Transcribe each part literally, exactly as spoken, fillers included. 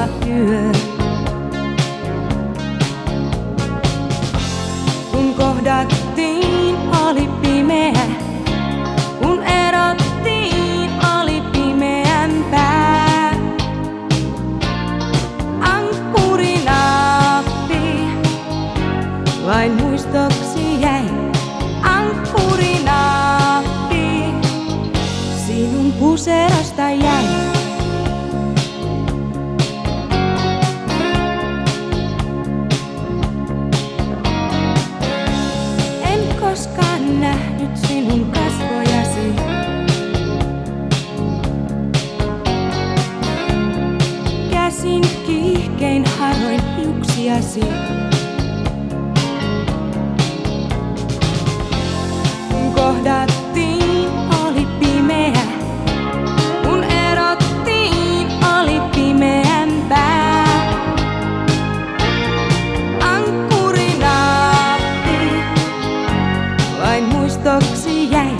yö. Kun kohdattiin, oli pimeä. Kun erottiin, oli pimeämpää. Ankkurinappi vain muistoksi jäi. Ankkurinappi sinun puserosta jäi. En koskaan nähnyt sinun kasvojasi. Käsin kiihkein haroin hiuksiasi. Kun kohdattiin, oli pimeä. Kun erottiin, oli pimeämpää. Ankkurinappi vain muistoksi jäi.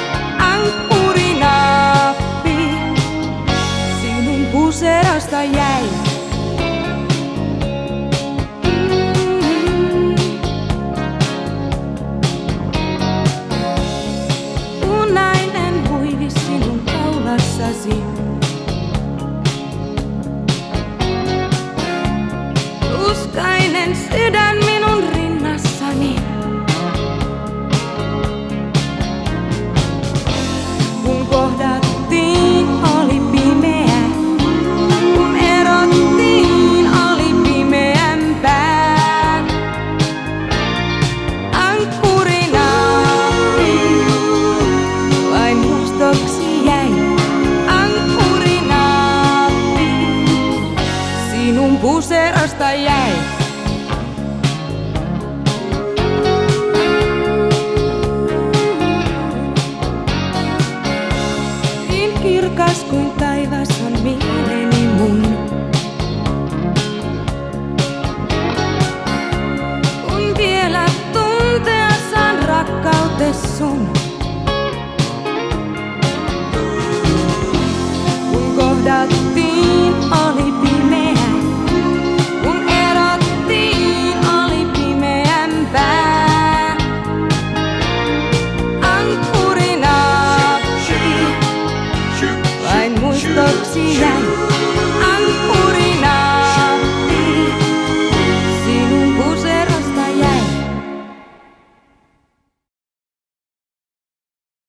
Ankkurinappi sinun puserosta jäi. Punainen huivi sinun kaulassasi. Tuskainen sydän minun rinnassani. Kun kohdattiin, oli pimeä. Kun erottiin, oli pimeämpää. Ankkurinappi vain muistoksi jäi. Ankkurinappi sinun puserosta jäi. Niin kirkas kuin taivas on mieleni mun. Kun vielä tuntea saan rakkautes sun. Kun kohdattiin, oli pimeä. Kun erottiin, oli pimeämpää. Ankkurinappi vain muistoksi jäi.